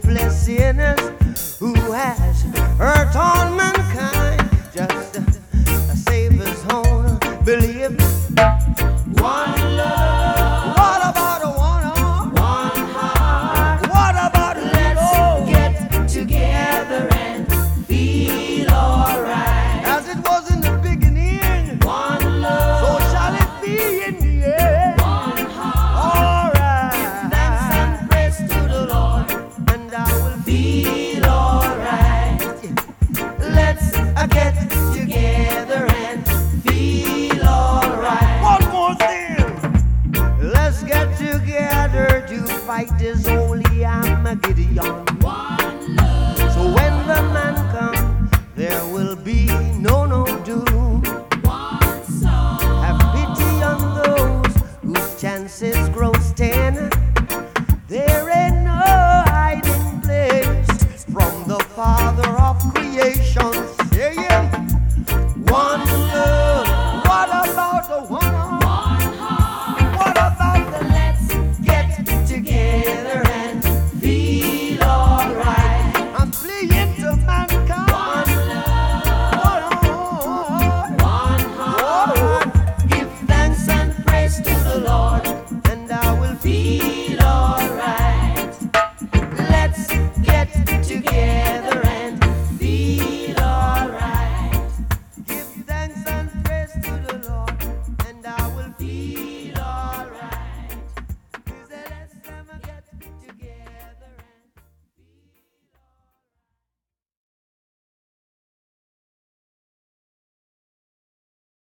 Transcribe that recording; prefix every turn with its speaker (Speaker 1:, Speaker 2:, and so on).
Speaker 1: hopeless sinners who has hurt all mankind. Just a Savior's own believe. One love. What about a one arm? One heart. What about let's get together and feel alright. As it was in the beginning. One love. So shall it be in the end. One heart. Alright. Give thanks and praise to the Lord, and I will feel alright. Let's get together and feel alright. One more thing. Let's get together to fight this holy Armageddon. One love. So when the man comes, there will be no doom. One soul. Have pity on those whose chances grow thin. There ain't no hiding place from the Father of creation. Saying, one love. What about the one heart? One heart. What about the let's get together and feel alright? I'm fleeing to mankind. One love. One heart. Give thanks and praise to the Lord.